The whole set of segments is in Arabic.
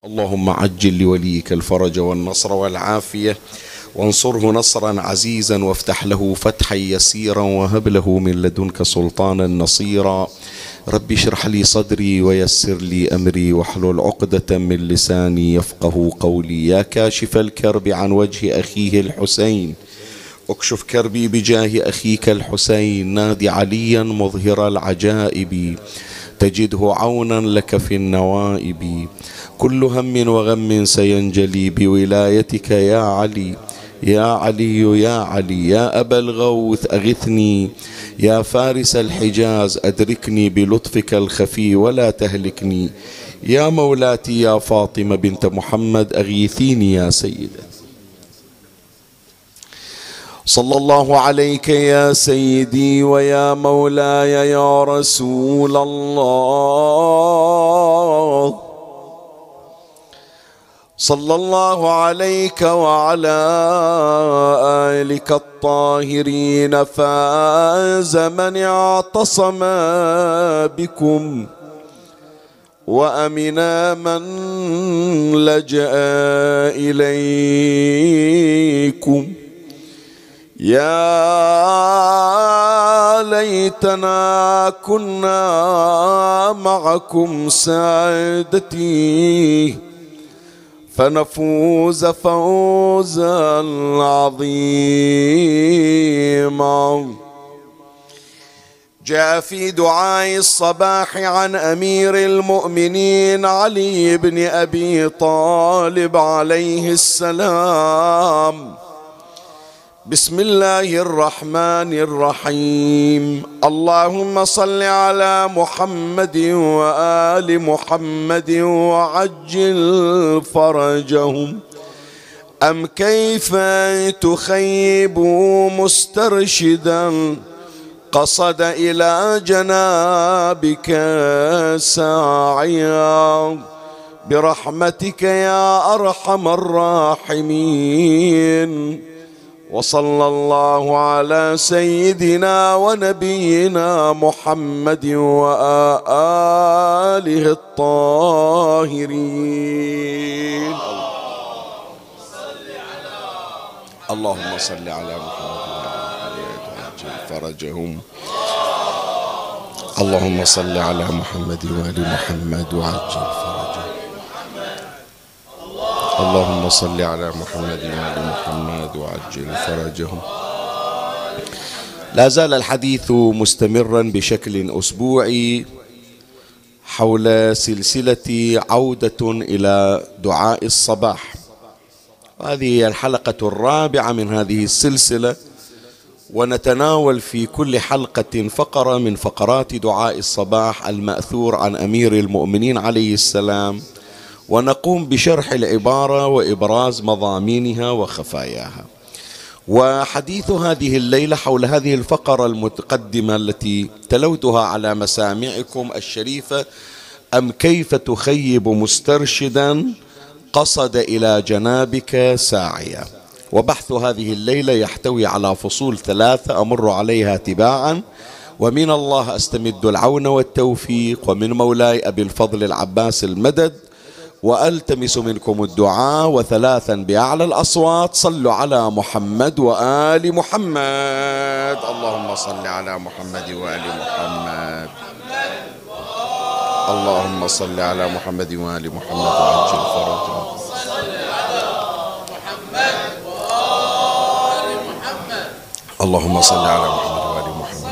اللهم عجل لوليك الفرج والنصر والعافية، وانصره نصرا عزيزا، وافتح له فتحا يسيرا، وهب له من لدنك سلطانا نصيرا. رب اشرح لي صدري ويسر لي أمري، واحلل عقدة من لساني يفقه قولي. يا كاشف الكرب عن وجه أخيه الحسين، اكشف كربي بجاه أخيك الحسين. نادي عليا مظهر العجائب، تجده عونا لك في النوائب. كل هم وغم سينجلي بولايتك يا علي. يا علي يا علي يا أبا الغوث أغثني، يا فارس الحجاز أدركني بلطفك الخفي ولا تهلكني. يا مولاتي يا فاطمة بنت محمد أغيثيني يا سيدتي. صلى الله عليك يا سيدي ويا مولاي يا رسول الله. صلى الله عليك وعلى آلك الطاهرين. فاز من اعتصم بكم، وأمنا من لجأ إليكم. يا ليتنا كنا معكم سادتي، فنفوز فوزا عظيما. جاء في دعاء الصباح عن أمير المؤمنين علي بن أبي طالب عليه السلام: بسم الله الرحمن الرحيم. اللهم صل على محمد وآل محمد وعجل فرجهم. أم كيف تخيب مسترشدا قصد إلى جنابك ساعيا، برحمتك يا أرحم الراحمين. وصلى الله على سيدنا ونبينا محمد وآله الطاهرين. اللهم صل على محمد وعلى فرجهم. اللهم صل على محمد وآل محمد وعجل فرجهم. اللهم صل على محمد وآل محمد وعجل فرجهم. لا زال الحديث مستمرا بشكل أسبوعي حول سلسلة عودة إلى دعاء الصباح، وهذه هي الحلقة الرابعة من هذه السلسلة، ونتناول في كل حلقة فقرة من فقرات دعاء الصباح المأثور عن أمير المؤمنين عليه السلام، ونقوم بشرح العبارة وإبراز مضامينها وخفاياها. وحديث هذه الليلة حول هذه الفقرة المتقدمة التي تلوتها على مسامعكم الشريفة: أم كيف تخيب مسترشدا قصد إلى جنابك ساعيا. وبحث هذه الليلة يحتوي على فصول 3 أمر عليها تباعا، ومن الله أستمد العون والتوفيق، ومن مولاي أبي الفضل العباس المدد، وألتمس منكم الدعاء. وثلاثا بأعلى الأصوات: صلوا على محمد وآل محمد. اللهم صل على محمد وآل محمد. اللهم صل على محمد وآل محمد وعجل فرجهم. اللهم صل على محمد وآل محمد.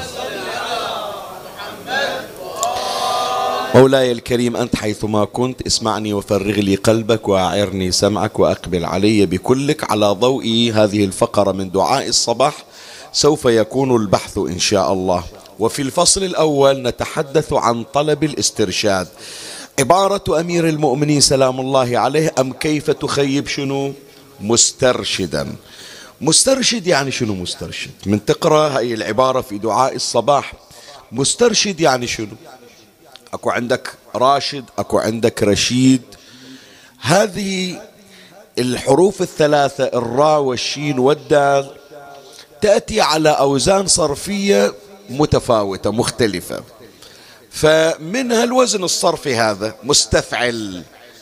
مولاي الكريم، أنت حيثما كنت اسمعني وفرغ لي قلبك وأعرني سمعك، وأقبل علي بكلك على ضوء هذه الفقرة من دعاء الصباح. سوف يكون البحث إن شاء الله. وفي الفصل الأول نتحدث عن طلب الاسترشاد. عبارة أمير المؤمنين سلام الله عليه: أم كيف تخيب شنو مسترشدا. مسترشد يعني شنو مسترشد؟ من تقرأ هاي العبارة في دعاء الصباح، مسترشد يعني شنو؟ أكو عندك راشد، أكو عندك رشيد. هذه الحروف الثلاثة الراء والشين والدال تأتي على أوزان صرفية متفاوتة مختلفة، فمنها الوزن الصرفي هذا مستفعل،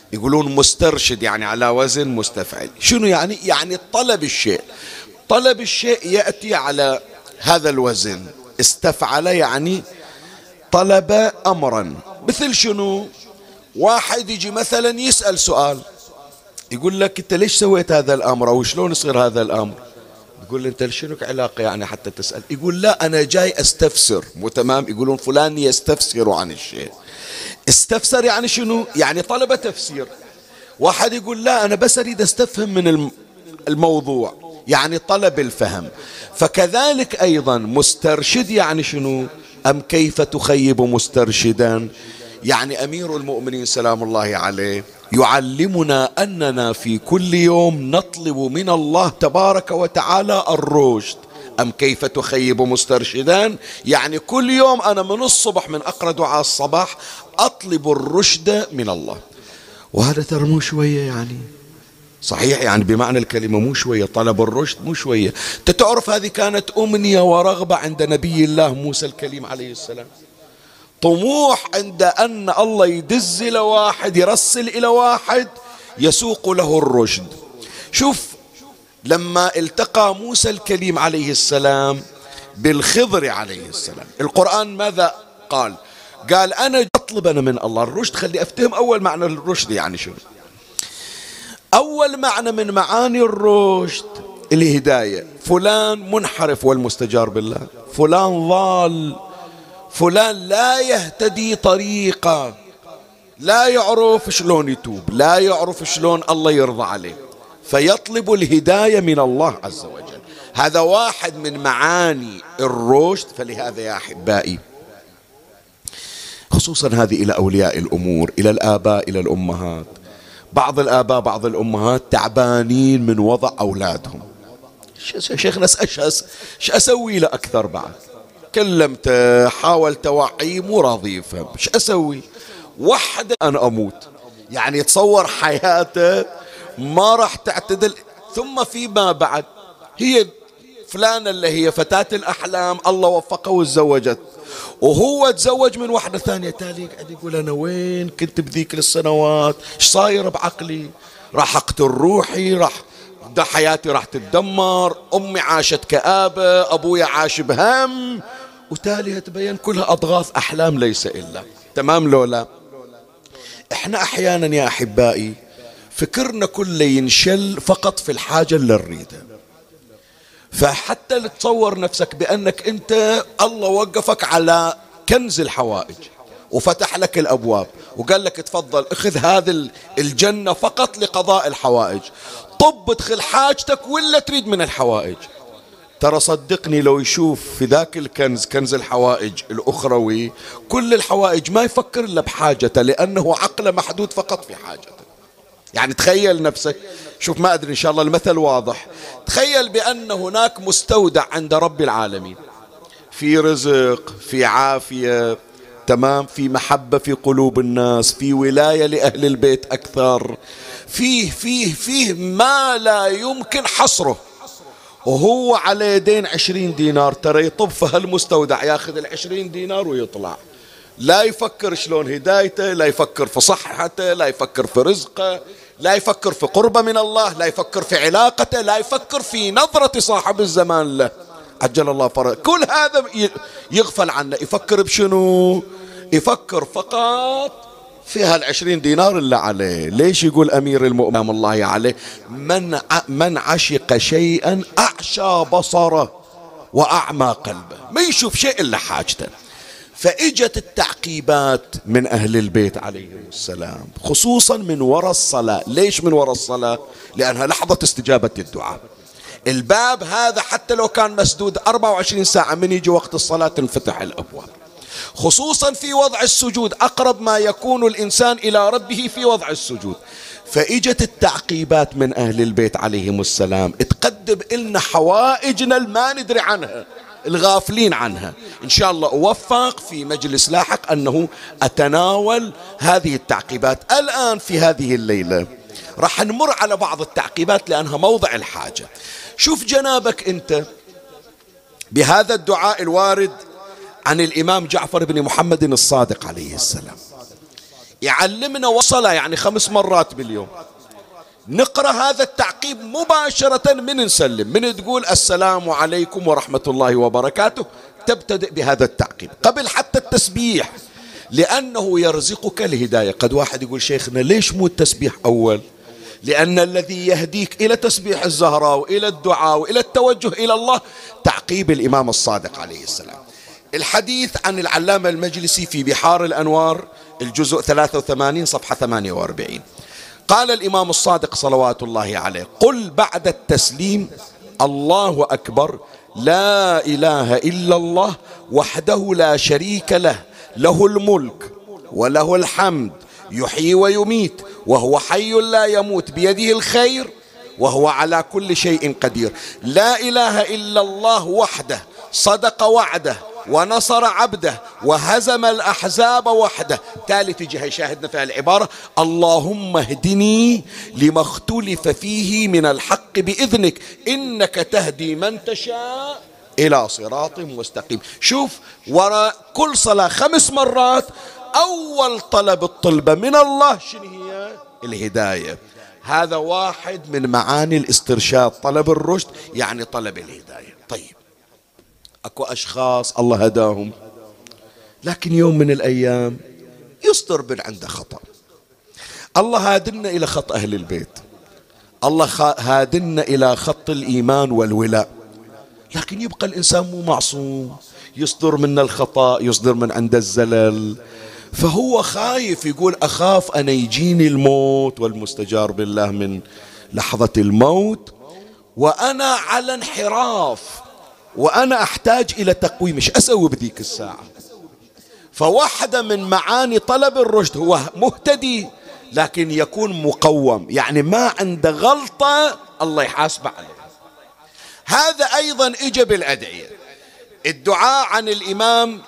يقولون مسترشد يعني على وزن مستفعل. شنو يعني؟ يعني طلب الشيء، طلب الشيء يأتي على هذا الوزن. استفعل يعني طلب أمرا. مثل شنو؟ واحد يجي مثلا يسأل سؤال، يقول لك أنت ليش سويت هذا الأمر، أو شلون يصير هذا الأمر؟ يقول له أنت شنو علاقة يعني حتى تسأل؟ يقول لا أنا جاي أستفسر. مو تمام؟ يقولون فلان يستفسر عن الشيء. استفسر يعني شنو؟ يعني طلب تفسير. واحد يقول لا أنا بس أريد أستفهم من الموضوع، يعني طلب الفهم. فكذلك أيضا مسترشد يعني شنو؟ أم كيف تخيب مسترشدا؟ يعني أمير المؤمنين سلام الله عليه يعلمنا أننا في كل يوم نطلب من الله تبارك وتعالى الرشد. أم كيف تخيب مسترشدا؟ يعني كل يوم أنا من الصبح من أقرأ دعاء الصباح أطلب الرشد من الله. وهذا ترى مو شوية يعني، صحيح يعني بمعنى الكلمة مو شوية، طلب الرشد مو شوية. تعرف هذه كانت أمنية ورغبة عند نبي الله موسى الكليم عليه السلام، طموح عند أن الله يدز إلى واحد، يرسل إلى واحد يسوق له الرشد. شوف لما التقى موسى الكليم عليه السلام بالخضر عليه السلام، القرآن ماذا قال؟ قال أنا أطلب أنا من الله الرشد. خلي أفتهم أول معنى الرشد يعني شنو. أول معنى من معاني الرشد الهداية. فلان منحرف والمستجار بالله، فلان ضال، فلان لا يهتدي طريقة، لا يعرف شلون يتوب، لا يعرف شلون الله يرضى عليه، فيطلب الهداية من الله عز وجل. هذا واحد من معاني الرشد. فلهذا يا أحبائي خصوصا هذه إلى أولياء الأمور، إلى الآباء، إلى الأمهات، بعض الآباء بعض الأمهات تعبانين من وضع أولادهم. شيخنا ايش أسوي له أكثر؟ بعد كلمته حاولت أوعيه مو راضي يفهم، ايش أسوي؟ وحده أنا أموت، يعني تصور حياته ما راح تعتدل. ثم فيما بعد هي فلانة اللي هي فتاة الأحلام الله وفقه وتزوجت، وهو تزوج من واحدة ثانية. تالي يقعد يقول أنا وين كنت بذيك السنوات؟ إيش صاير بعقلي؟ راح أقتل روحي، راح حياتي راح تتدمر، أمي عاشت كآبة، أبويا عاش بهم. وتالي تبين كلها أضغاث أحلام ليس إلا. تمام لولا إحنا أحيانا يا أحبائي فكرنا كله ينشل فقط في الحاجة اللي نريدها. فحتى تصور نفسك بأنك أنت الله وقفك على كنز الحوائج وفتح لك الأبواب وقال لك تفضل اخذ هذه الجنة فقط لقضاء الحوائج، طب ادخل حاجتك ولا تريد من الحوائج. ترى صدقني لو يشوف في ذاك الكنز، كنز الحوائج الأخروي، كل الحوائج ما يفكر إلا بحاجته، لأنه عقله محدود فقط في حاجته. يعني تخيل نفسك، شوف ما أدري إن شاء الله المثل واضح، تخيل بأن هناك مستودع عند رب العالمين، في رزق، في عافية، تمام، في محبة في قلوب الناس، في ولاية لأهل البيت أكثر، فيه ما لا يمكن حصره، وهو على يدين 20 دينار. ترى يطب في هالمستودع ياخذ 20 دينار ويطلع، لا يفكر شلون هدايته، لا يفكر في صحته، لا يفكر في رزقه، لا يفكر في قربه من الله، لا يفكر في علاقته، لا يفكر في نظرة صاحب الزمان له عجل الله فرجه. كل هذا يغفل عنه. يفكر بشنو؟ يفكر فقط في هال20 دينار اللي عليه. ليش يقول أمير المؤمنين الله عليه من عشق شيئا أعشى بصره وأعمى قلبه، ما يشوف شيء إلا حاجته. فإجت التعقيبات من أهل البيت عليهم السلام، خصوصا من وراء الصلاة. ليش من وراء الصلاة؟ لأنها لحظة استجابة الدعاء. الباب هذا حتى لو كان مسدود 24 ساعة، من يجي وقت الصلاة تنفتح الأبواب، خصوصا في وضع السجود، أقرب ما يكون الإنسان إلى ربه في وضع السجود. فإجت التعقيبات من أهل البيت عليهم السلام تقدم إلنا حوائجنا ما ندري عنها، الغافلين عنها. إن شاء الله أوفق في مجلس لاحق أنه أتناول هذه التعقيبات. الآن في هذه الليلة راح نمر على بعض التعقيبات لأنها موضع الحاجة. شوف جنابك أنت بهذا الدعاء الوارد عن الإمام جعفر بن محمد الصادق عليه السلام، يعلمنا وصلة يعني 5 مرات باليوم. نقرأ هذا التعقيب مباشرة من نسلم، من تقول السلام عليكم ورحمة الله وبركاته تبتدئ بهذا التعقيب قبل حتى التسبيح، لأنه يرزقك الهداية. قد واحد يقول شيخنا ليش مو التسبيح أول؟ لأن الذي يهديك إلى تسبيح الزهراء وإلى الدعاء وإلى التوجه إلى الله تعقيب الإمام الصادق عليه السلام. الحديث عن العلامة المجلسي في بحار الأنوار الجزء 83 صفحة 48، قال الإمام الصادق صلوات الله عليه: قل بعد التسليم الله أكبر لا إله إلا الله وحده لا شريك له، له الملك وله الحمد يحيي ويميت وهو حي لا يموت بيده الخير وهو على كل شيء قدير. لا إله إلا الله وحده صدق وعده ونصر عبده وهزم الأحزاب وحده. تالي تجي يشاهدنا في العبارة: اللهم اهدني لما اختلف فيه من الحق بإذنك إنك تهدي من تشاء إلى صراط مستقيم. شوف وراء كل صلاة 5 مرات أول طلب الطلبة من الله شنو هي؟ الهداية. هذا واحد من معاني الاسترشاد، طلب الرشد يعني طلب الهداية. طيب أكو أشخاص الله هداهم لكن يوم من الأيام يصدر من عنده خطأ. الله هادنا إلى خط أهل البيت، الله هادنا إلى خط الإيمان والولاء، لكن يبقى الإنسان مو معصوم، يصدر من الخطأ، يصدر من عند الزلل، فهو خايف يقول أخاف أنا يجيني الموت والمستجار بالله من لحظة الموت وأنا على انحراف وأنا أحتاج إلى تقويم، إيش أسوي بذيك الساعة؟ فواحدة من معاني طلب الرشد هو مهتدي لكن يكون مقوم، يعني ما عنده غلطة الله يحاسبه عليه. هذا أيضا إجا بالأدعية. الدعاء عن الإمام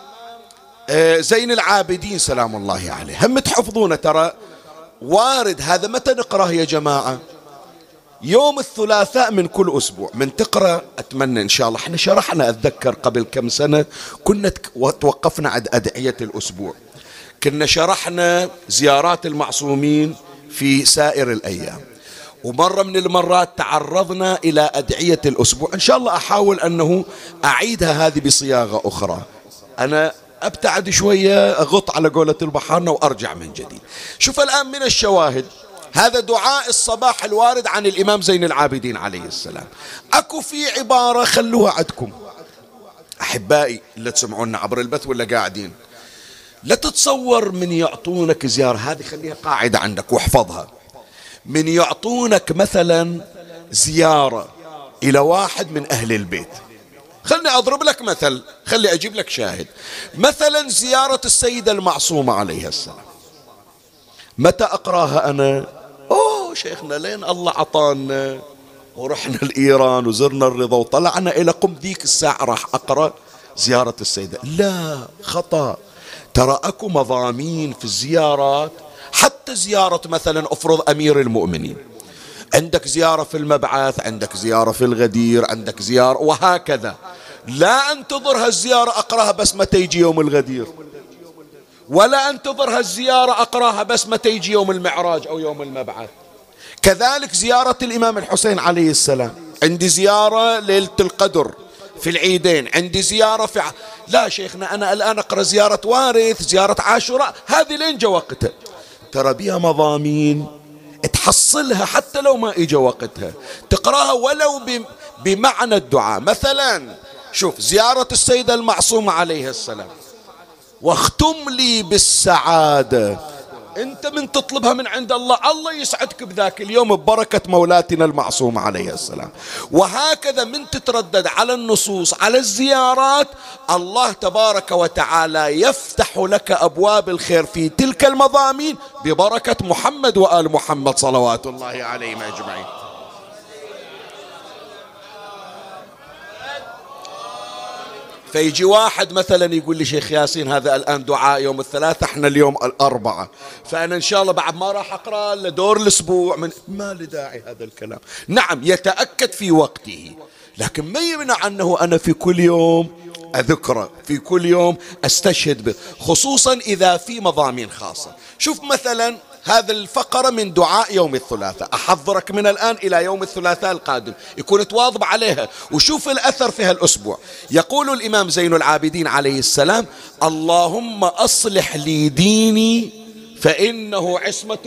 زين العابدين سلام الله عليه هم تحفظونه، ترى وارد. هذا متى نقرأه يا جماعة؟ يوم الثلاثاء من كل أسبوع من تقرأ. أتمنى إن شاء الله. احنا شرحنا أتذكر قبل كم سنة كنا توقفنا عند أدعية الأسبوع، كنا شرحنا زيارات المعصومين في سائر الأيام، ومرة من المرات تعرضنا إلى أدعية الأسبوع. إن شاء الله أحاول أنه أعيدها هذه بصياغة أخرى. أنا أبتعد شوية، أغط على قولة البحارنا وأرجع من جديد. شوف الآن من الشواهد هذا دعاء الصباح الوارد عن الإمام زين العابدين عليه السلام. أكو في عبارة خلوها عندكم أحبائي اللي تسمعونا عبر البث ولا قاعدين، لا تتصور من يعطونك زيارة، هذه خليها قاعدة عندك واحفظها. من يعطونك مثلا زيارة إلى واحد من أهل البيت، خلني أضرب لك مثل، خلي أجيب لك شاهد. مثلا زيارة السيدة المعصومة عليها السلام، متى أقراها أنا؟ أوه شيخنا لين الله عطانا ورحنا لإيران وزرنا الرضا وطلعنا إلى قم ذيك الساعة راح أقرأ زيارة السيدة. لا، خطأ. ترى أكو مضامين في الزيارات، حتى زيارة مثلا أفرض أمير المؤمنين، عندك زيارة في المبعث، عندك زيارة في الغدير، عندك زيارة وهكذا. لا أنتظر هالزيارة أقرأها بس متى يجي يوم الغدير، ولا أنتظر هالزيارة أقرأها بس متى يجي يوم المعراج أو يوم المبعث. كذلك زيارة الإمام الحسين عليه السلام، عندي زيارة ليلة القدر في العيدين، عندي زيارة في لا شيخنا أنا الآن أقرأ زيارة وارث، زيارة عاشوراء، هذه لين جا وقتها. ترى بها مضامين تحصلها حتى لو ما إجا وقتها، تقرأها ولو بمعنى الدعاء. مثلا شوف زيارة السيدة المعصومة عليها السلام: واختم لي بالسعادة. انت من تطلبها من عند الله، الله يسعدك بذاك اليوم ببركة مولاتنا المعصومة عليها السلام. وهكذا من تتردد على النصوص على الزيارات، الله تبارك وتعالى يفتح لك أبواب الخير في تلك المضامين ببركة محمد وآل محمد صلوات الله عليهم أجمعين. فيجي واحد مثلا يقول لي شيخ ياسين هذا الآن دعاء يوم الثلاثة، احنا اليوم الأربعة، فأنا إن شاء الله بعد ما راح أقرأ لدور الأسبوع ما لداعي هذا الكلام. نعم يتأكد في وقته، لكن ما يمنع أنه أنا في كل يوم أذكره في كل يوم أستشهد به، خصوصا إذا في مضامين خاصة. شوف مثلا هذا الفقرة من دعاء يوم الثلاثاء، أحضرك من الآن إلى يوم الثلاثاء القادم يكون تواظب عليها، وشوف الأثر في هالأسبوع. يقول الإمام زين العابدين عليه السلام: اللهم أصلح لي ديني فإنه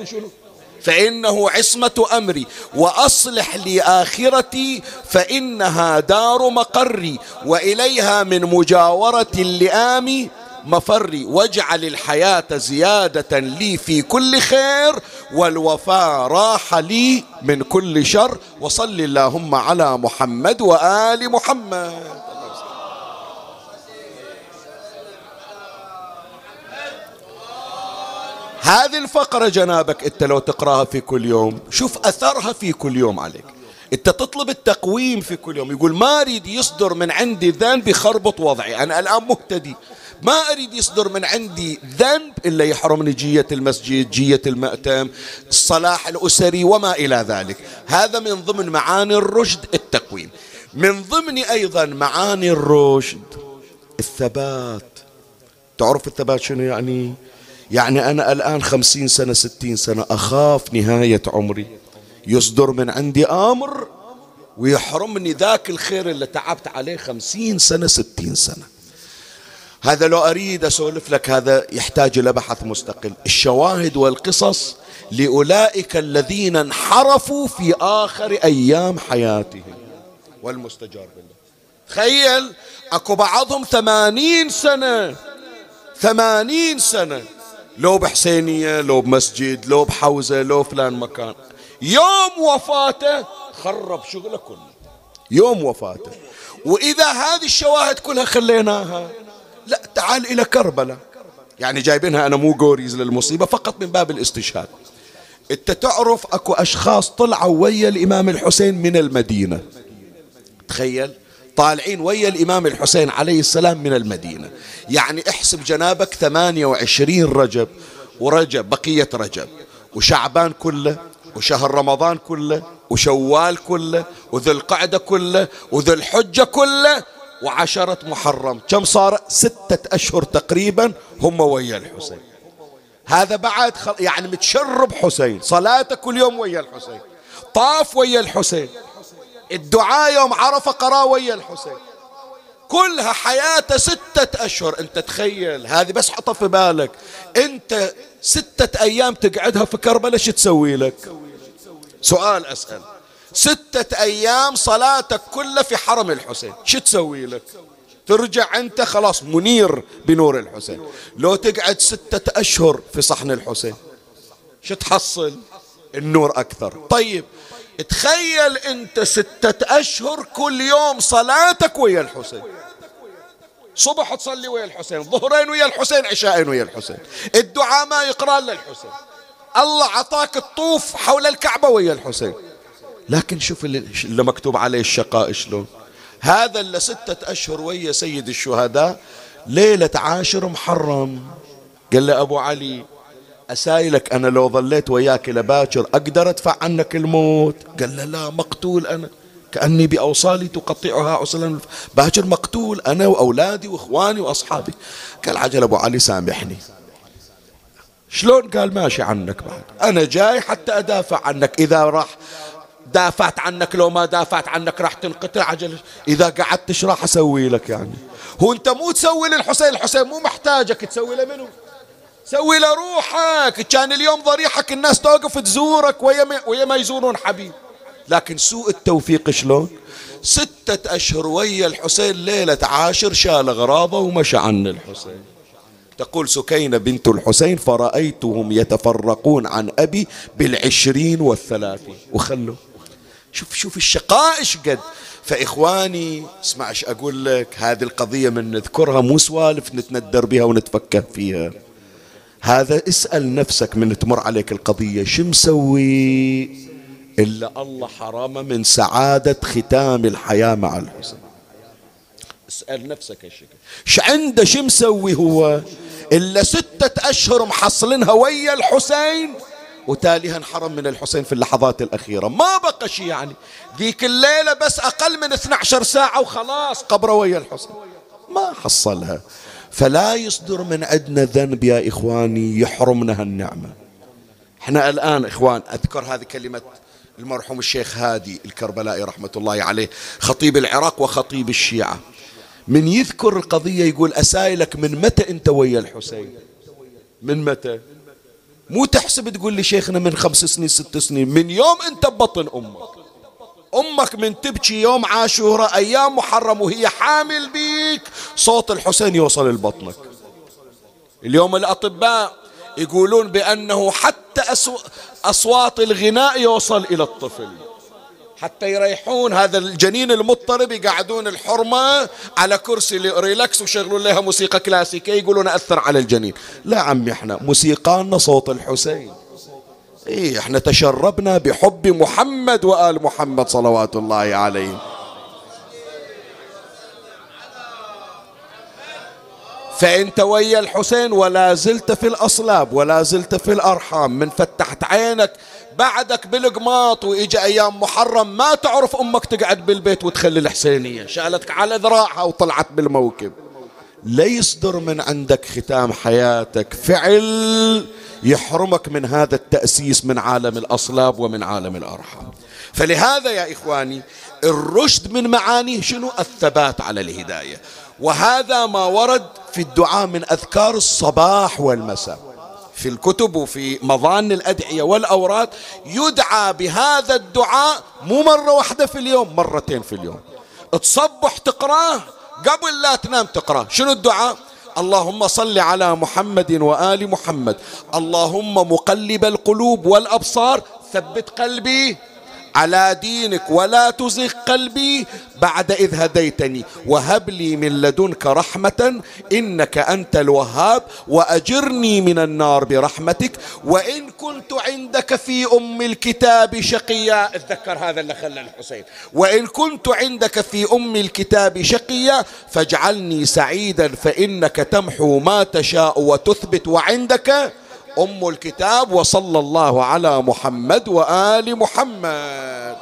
عصمة أمري، وأصلح لي آخرتي فإنها دار مقري، وإليها من مجاورة اللئام مفري، واجعل الحياة زيادة لي في كل خير، والوفاء راح لي من كل شر، وصل اللهم على محمد وآل محمد. هذه الفقرة جنابك انت لو تقراها في كل يوم، شوف اثرها في كل يوم عليك. انت تطلب التقويم في كل يوم، يقول ما اريد يصدر من عندي ذنب يخربط وضعي، انا الان مهتدي، ما اريد يصدر من عندي ذنب الا يحرمني جية المسجد، جية المأتم، الصلاح الاسري وما الى ذلك. هذا من ضمن معاني الرشد التقويم. من ضمن ايضا معاني الرشد الثبات. تعرف الثبات شنو يعني؟ يعني أنا الآن 50 سنة 60 سنة أخاف نهاية عمري يصدر من عندي أمر ويحرمني ذاك الخير اللي تعبت عليه 50 سنة 60 سنة. هذا لو أريد أسولف لك هذا يحتاج إلى بحث مستقل. الشواهد والقصص لأولئك الذين انحرفوا في آخر أيام حياتهم والمستجار بالله. تخيل أكو بعضهم 80 سنة 80 سنة لو بحسينية، لو بمسجد، لو بحوزة، لو فلان مكان، يوم وفاته خرب شغله كله، يوم وفاته. وإذا هذه الشواهد كلها خليناها، لا تعال إلى كربلاء، يعني جايبينها أنا مو قوريز للمصيبة، فقط من باب الاستشهاد. أنت تعرف أكو أشخاص طلعوا ويا الإمام الحسين من المدينة، تخيل طالعين ويا الإمام الحسين عليه السلام من المدينة. يعني احسب جنابك 28 رجب، ورجب بقية رجب، وشعبان كله، وشهر رمضان كله، وشوال كله، وذو القعدة كله، وذو الحجة كله، وعشرة محرم. كم صار؟ 6 أشهر تقريبا هم ويا الحسين. هذا بعد يعني متشرب حسين، صلاته كل يوم ويا الحسين، طاف ويا الحسين، الدعاء يوم عرفة قرأ ويا الحسين، كلها حياته 6 أشهر. انت تخيل هذه، بس حطها في بالك، انت 6 أيام تقعدها في كربلاء شو تسوي لك؟ سؤال أسأل، 6 أيام صلاتك كلها في حرم الحسين شو تسوي لك؟ ترجع انت خلاص منير بنور الحسين. لو تقعد 6 أشهر في صحن الحسين شو تحصل؟ النور أكثر. طيب تخيل انت 6 أشهر كل يوم صلاتك ويا الحسين، صبح تصلي ويا الحسين، ظهرين ويا الحسين، عشاءين ويا الحسين، الدعاء ما يقرأ إلا الحسين، الله عطاك الطوف حول الكعبة ويا الحسين. لكن شوف اللي مكتوب عليه الشقاء شلون. هذا اللي 6 أشهر ويا سيد الشهداء، ليلة 10 محرم قال له أبو علي أسايلك أنا لو ظليت وياك لباكر أقدر أدفع عنك الموت؟ قال له لا، مقتول أنا، كأني بأوصالي تقطعها عسلا، باكر مقتول أنا وأولادي وإخواني وأصحابي. قال عجل أبو علي سامحني. شلون؟ قال ماشي عنك بعد، أنا جاي حتى أدافع عنك، إذا راح دافعت عنك لو ما دافعت عنك راح تنقطع. عجل إذا قعدت ايش راح أسوي لك يعني؟ هو أنت مو تسوي للحسين، الحسين مو محتاجك، تسوي له منو؟ سوي لروحك. كان اليوم ضريحك الناس توقف تزورك ويا ما يزورون حبيب. لكن سوء التوفيق شلون؟ 6 أشهر ويا الحسين، ليلة 10 شال أغراضه ومشى عن الحسين. تقول سكينة بنت الحسين فرأيتهم يتفرقون عن أبي 20 و30 وخلوا. شوف الشقاء إيش قد. فإخواني اسمع ايش أقول لك، هذه القضية من نذكرها مو سوالف نتندر بها ونتفكه فيها. هذا اسأل نفسك من تمر عليك القضية، شو مسوي إلا الله حرامه من سعادة ختام الحياة مع الحسين. اسأل نفسك الشكل ش عنده، شو مسوي هو إلا 6 أشهر محصلينها ويا الحسين، وتاليها انحرم من الحسين في اللحظات الأخيرة، ما بقى شيء يعني. ذيك الليلة بس أقل من 12 ساعة وخلاص قبره ويا الحسين، ما حصلها. فلا يصدر من عندنا ذنب يا إخواني يحرمنا هالنعمة. احنا الآن إخوان، أذكر هذه كلمة المرحوم الشيخ هادي الكربلائي رحمة الله عليه، خطيب العراق وخطيب الشيعة، من يذكر القضية يقول: أسائلك من متى أنت ويا الحسين؟ من متى؟ مو تحسب تقول لي شيخنا من 5 سنين 6 سنين، من يوم أنت ببطن أمك من تبكي يوم عاشوراء أيام محرم وهي حامل بيك صوت الحسين يوصل لبطنك. اليوم الأطباء يقولون بأنه حتى أصوات الغناء يوصل إلى الطفل، حتى يريحون هذا الجنين المضطرب يقعدون الحرمة على كرسي ريلاكس وشغلون لها موسيقى كلاسيكية يقولون أثر على الجنين. لا عمي، احنا موسيقانا صوت الحسين. ايه، احنا تشربنا بحب محمد وآل محمد صلوات الله عليهم. فانت ويا الحسين ولا زلت في الأصلاب ولا زلت في الأرحام. من فتحت عينك بعدك بالقماط وإجا أيام محرم ما تعرف أمك تقعد بالبيت وتخلي الحسينية، شالتك على ذراعها وطلعت بالموكب. لا يصدر من عندك ختام حياتك فعل يحرمك من هذا التأسيس من عالم الأصلاب ومن عالم الأرحام. فلهذا يا إخواني الرشد من معانيه شنو؟ الثبات على الهداية. وهذا ما ورد في الدعاء من أذكار الصباح والمساء في الكتب وفي مظان الأدعية والأوراد، يدعى بهذا الدعاء مو مرة واحدة في اليوم، مرتين في اليوم. تصبح تقراه، قبل لا تنام تقراه. شنو الدعاء؟ اللهم صل على محمد وآل محمد، اللهم مقلب القلوب والأبصار ثبت قلبي على دينك ولا تزغ قلبي بعد إذ هديتني وهب لي من لدنك رحمة إنك أنت الوهاب وأجرني من النار برحمتك وإن كنت عندك في أم الكتاب شقيا. اتذكر هذا اللي خلى الحسين: وإن كنت عندك في أم الكتاب شقيا فاجعلني سعيدا فإنك تمحو ما تشاء وتثبت وعندك أم الكتاب. وصلى الله على محمد وآل محمد.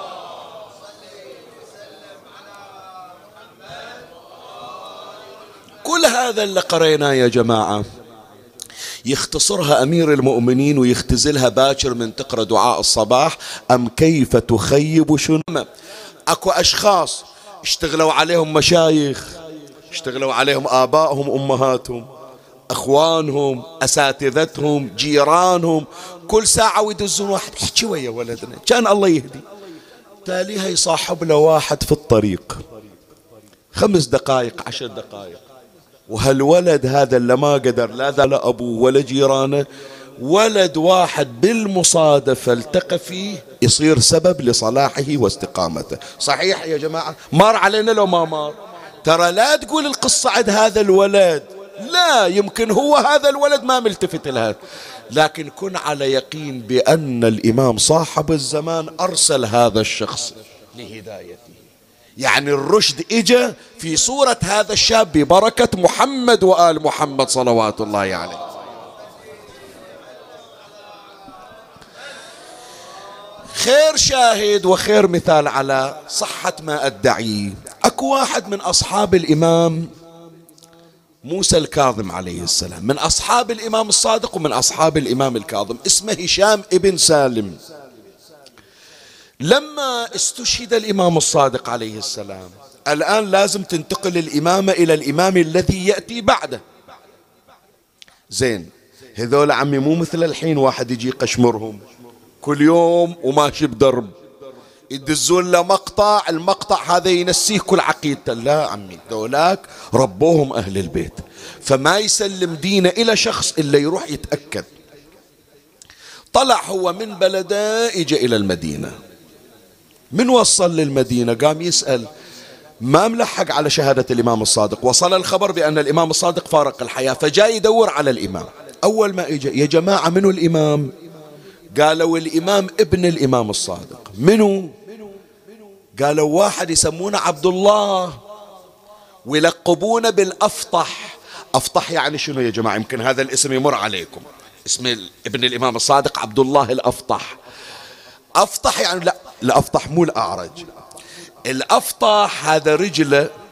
كل هذا اللي قريناه يا جماعة يختصرها أمير المؤمنين ويختزلها باكر من تقرأ دعاء الصباح: أم كيف تخيب شنما. أكو أشخاص اشتغلوا عليهم مشايخ، اشتغلوا عليهم آبائهم أمهاتهم أخوانهم أساتذتهم جيرانهم، كل ساعة ويدزون واحد: احكي ويا ولدنا كان الله يهدي. تاليها يصاحب له واحد في الطريق 5 دقائق 10 دقائق، وهالولد هذا اللي ما قدر لا ذا لا أبوه ولا جيرانه، ولد واحد بالمصادفة التقى فيه يصير سبب لصلاحه واستقامته. صحيح يا جماعة؟ مار علينا لو ما مار؟ ترى لا تقول القصة عند هذا الولد، لا، يمكن هو هذا الولد ما ملتفت لها، لكن كن على يقين بأن الإمام صاحب الزمان أرسل هذا الشخص لهدايته. يعني الرشد إجا في صورة هذا الشاب ببركة محمد وآل محمد صلوات الله عليه. خير شاهد وخير مثال على صحة ما أدعيه. أكو واحد من أصحاب الإمام موسى الكاظم عليه السلام، من أصحاب الإمام الصادق ومن أصحاب الإمام الكاظم، اسمه هشام ابن سالم. لما استشهد الإمام الصادق عليه السلام، الآن لازم تنتقل الإمامة إلى الإمام الذي يأتي بعده. زين، هذول عمي مو مثل الحين واحد يجي يقشمرهم كل يوم وماشي بدرب، يدزون له مقطع، المقطع هذا ينسيه كل عقيدته. لا عمي، ذولاك ربوهم أهل البيت، فما يسلم دينه إلى شخص إلا يروح يتأكد. طلع هو من بلده إجا إلى المدينة. من وصل للمدينة قام يسأل، ما ملحق على شهادة الإمام الصادق، وصل الخبر بأن الإمام الصادق فارق الحياة، فجاء يدور على الإمام. أول ما إجا: يا جماعة منو الإمام؟ قالوا الإمام ابن الإمام الصادق. منو؟ قالوا واحد يسمونه عبد الله ويلقبونه بالأفطح. أفطح يعني شنو يا جماعة؟ يمكن هذا الاسم يمر عليكم، اسم ابن الإمام الصادق عبد الله الأفطح. أفطح يعني لا، الأفطح مو الأعرج، الأفطح هذا رجله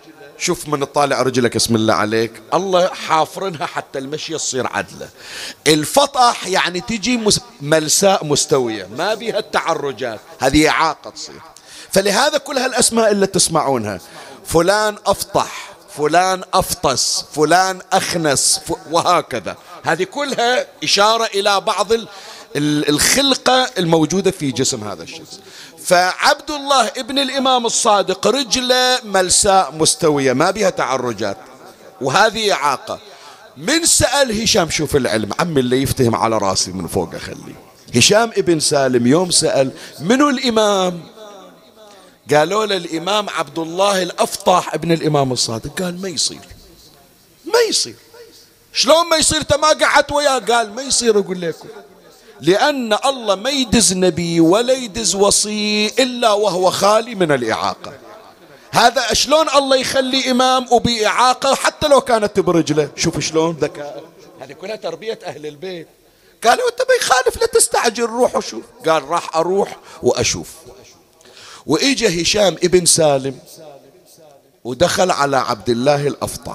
شوف من تطالع رجلك اسم الله عليك، الله حافرنها حتى المشي تصير عدلة. الفطح يعني تجي ملساء مستوية ما بيها التعرجات، هذه إعاقة تصير. فلهذا كل هالأسماء اللي تسمعونها، فلان أفطح، فلان أفطس، فلان أخنس، وهكذا، هذه كلها إشارة إلى بعض الخلقة الموجودة في جسم هذا الشخص. فعبد الله ابن الإمام الصادق رجله ملساء مستوية ما بها تعرجات، وهذه إعاقة. من سأل هشام، شوف العلم عمي اللي يفتهم على راسي من فوق أخليه. هشام ابن سالم يوم سأل منو الإمام، قالوا له الإمام عبد الله الأفطح ابن الإمام الصادق. قال ما يصير، ما يصير. شلون ما يصير؟ انت ما قعدت وياه. قال ما يصير اقول لكم، لأن الله ما يدز نبي ولا يدز وصي إلا وهو خالي من الإعاقة. هذا شلون الله يخلي إمام وبإعاقة حتى لو كانت برجله؟ شوف شلون ذكاء، هذه كلها تربية أهل البيت. قالوا أنت ما يخالف لا تستعجل، روح وشوف. قال راح أروح وأشوف. وإجا هشام ابن سالم ودخل على عبد الله الأفطح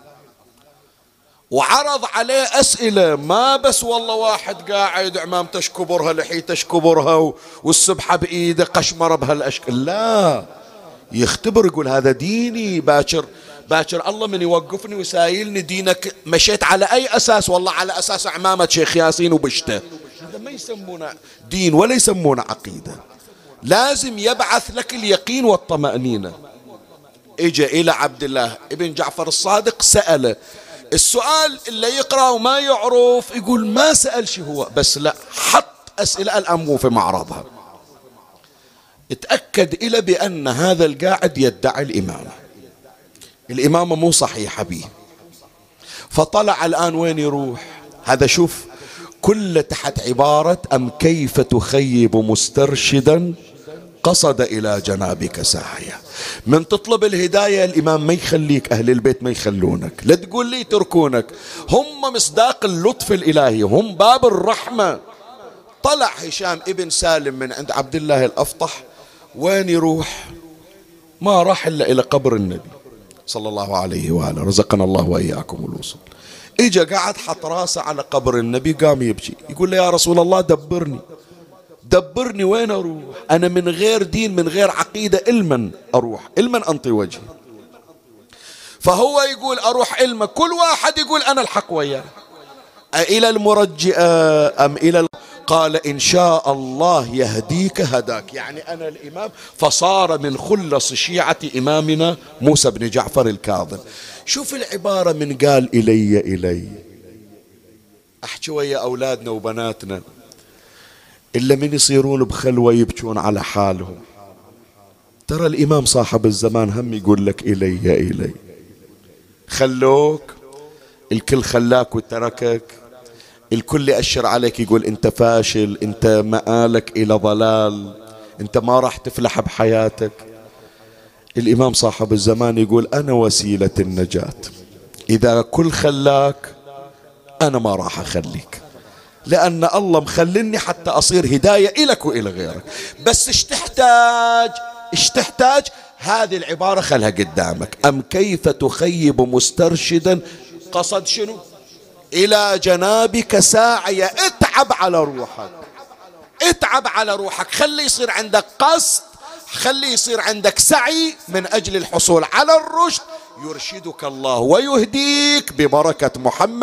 وعرض عليه أسئلة، ما بس والله واحد قاعد عمامته كبرها، لحيته كبرها، والسبحة بإيده قشمرة بهالأشكال، لا، يختبر، يقول هذا ديني. باكر الله من يوقفني ويسايلني دينك مشيت على أي أساس؟ والله على أساس عمامة شيخ ياسين وبشته. هذا ما يسمونه دين ولا يسمونه عقيدة. لازم يبعث لك اليقين والطمأنينة. اجى إلى عبد الله ابن جعفر الصادق سأله السؤال اللي يقرأ وما يعرف يقول ما سألش هو، بس لا، حط أسئلة الآن مو في معرضها. اتأكد إلى بأن هذا القاعد يدعي الإمامة، الإمامة مو صحيحة به. فطلع الآن وين يروح هذا؟ شوف كل تحت عبارة أم كيف تخيب مسترشدا قصد إلى جنابك ساعيا. من تطلب الهداية الإمام ما يخليك، أهل البيت ما يخلونك، لا تقول لي يتركونك، هم مصداق اللطف الإلهي، هم باب الرحمة. طلع هشام ابن سالم من عند عبد الله الأفطح، وين يروح؟ ما راح إلا إلى قبر النبي صلى الله عليه وآله، رزقنا الله وإياكم الوصول. إجا قاعد حط راسه على قبر النبي، قام يبكي، يقول له يا رسول الله دبرني وين أروح؟ أنا من غير دين من غير عقيدة إلمن أروح، إلمن أنطي وجهي. فهو يقول أروح إلمن، كل واحد يقول أنا الحق وياه، أإلى المرجئة أم إلى قال إن شاء الله يهديك هداك، يعني أنا الإمام. فصار من خلص شيعة إمامنا موسى بن جعفر الكاظم. شوف العبارة من قال إلي أحكي ويا أولادنا وبناتنا إلا من يصيرون بخلوة يبكون على حالهم. ترى الإمام صاحب الزمان هم يقول لك إلي خلوك، الكل خلاك وتركك، الكل يأشر عليك يقول أنت فاشل، أنت مآلك إلى ضلال، أنت ما راح تفلح بحياتك. الإمام صاحب الزمان يقول أنا وسيلة النجاة، إذا كل خلاك أنا ما راح أخليك، لأن الله مخلني حتى أصير هداية إلك وإلى غيرك. بس إيش تحتاج؟ هذه العبارة خلها قدامك، أم كيف تخيب مسترشدا قصد شنو؟ إلى جنابك ساعية. اتعب على روحك، خلي يصير عندك قصد، خلي يصير عندك سعي من أجل الحصول على الرشد، يرشدك الله ويهديك ببركة محمد.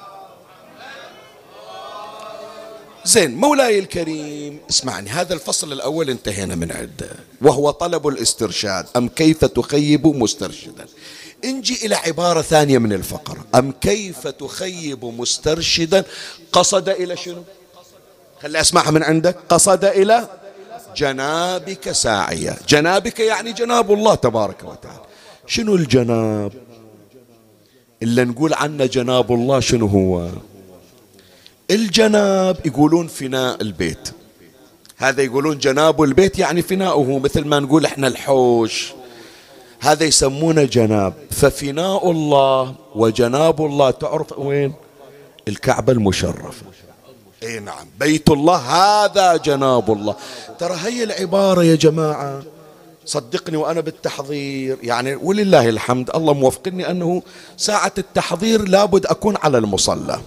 زين مولاي الكريم اسمعني، هذا الفصل الأول انتهينا من عنده وهو طلب الاسترشاد، أم كيف تخيب مسترشدا. انجي إلى عبارة ثانية من الفقرة، أم كيف تخيب مسترشدا قصد إلى شنو؟ خلي أسمعها من عندك، قصد إلى جنابك ساعية. جنابك يعني جناب الله تبارك وتعالى. شنو الجناب اللي نقول عنه جناب الله؟ شنو هو الجناب؟ يقولون فناء البيت، هذا يقولون جناب البيت يعني فناؤه، مثل ما نقول احنا الحوش، هذا يسمونه جناب. ففناء الله وجناب الله تعرف وين؟ الكعبة المشرفة، اي نعم، بيت الله هذا جناب الله. ترى هي العبارة يا جماعة صدقني وأنا بالتحضير يعني ولله الحمد الله موفقني أنه ساعة التحضير لابد أكون على المصلى،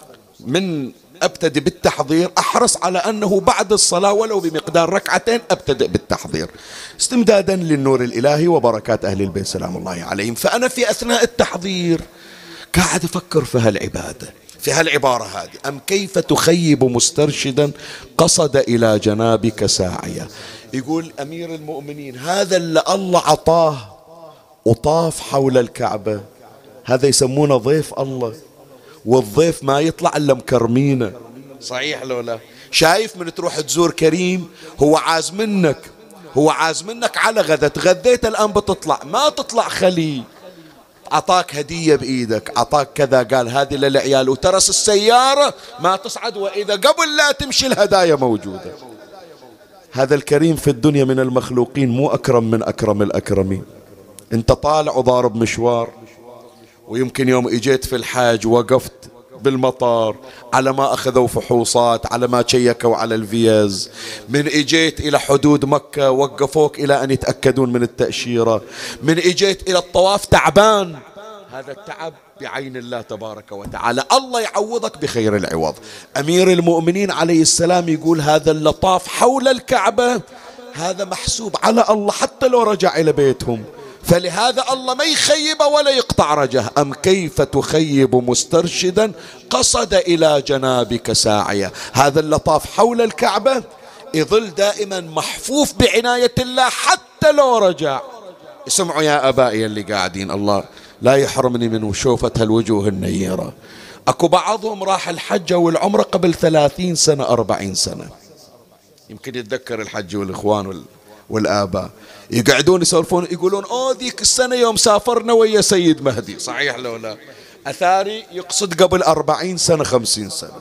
من أبتدئ بالتحضير أحرص على أنه بعد الصلاة ولو بمقدار ركعتين أبتدئ بالتحضير استمدادا للنور الإلهي وبركات أهل البيت سلام الله عليهم. فأنا في أثناء التحضير قاعد أفكر في هالعبادة، في هالعبارة هذه: أم كيف تخيب مسترشدا قصد إلى جنابك ساعيا. يقول أمير المؤمنين هذا اللي الله عطاه وطاف حول الكعبة، هذا يسمونه ضيف الله، والضيف ما يطلع إلا مكرمينه. صحيح لو لا؟ شايف من تروح تزور كريم هو عاز منك، هو عاز منك على غدا، تغذيت الآن بتطلع، ما تطلع خلي، عطاك هدية بإيدك، عطاك كذا، قال هذه للعيال، وترس السيارة ما تصعد وإذا قبل لا تمشي الهدايا موجودة. هذا الكريم في الدنيا من المخلوقين مو أكرم من أكرم الأكرمين. أنت طالع وضارب مشوار، ويمكن يوم إجيت في الحاج وقفت بالمطار على ما أخذوا فحوصات، على ما شيكوا على الفيز، من إجيت إلى حدود مكة وقفوك إلى أن يتأكدون من التأشيرة، من إجيت إلى الطواف تعبان، هذا التعب بعين الله تبارك وتعالى، الله يعوضك بخير العوض. أمير المؤمنين عليه السلام يقول هذا اللي طاف حول الكعبة هذا محسوب على الله حتى لو رجع إلى بيتهم، فلهذا الله ما يخيب ولا يقطع رجه. أم كيف تخيب مسترشدا قصد إلى جنابك ساعيا، هذا اللي طاف حول الكعبة يظل دائما محفوف بعناية الله حتى لو رجع. اسمعوا يا أبائي اللي قاعدين، الله لا يحرمني من شوفة هالوجوه النيرة. أكو بعضهم راح الحج والعمرة قبل 30 سنة 40 سنة، يمكن يتذكر الحج والإخوان والآباء يقعدون يسولفون يقولون أوه ذيك السنة يوم سافرنا ويا سيد مهدي. صحيح لو لا؟ أثاري يقصد قبل 40 سنة 50 سنة.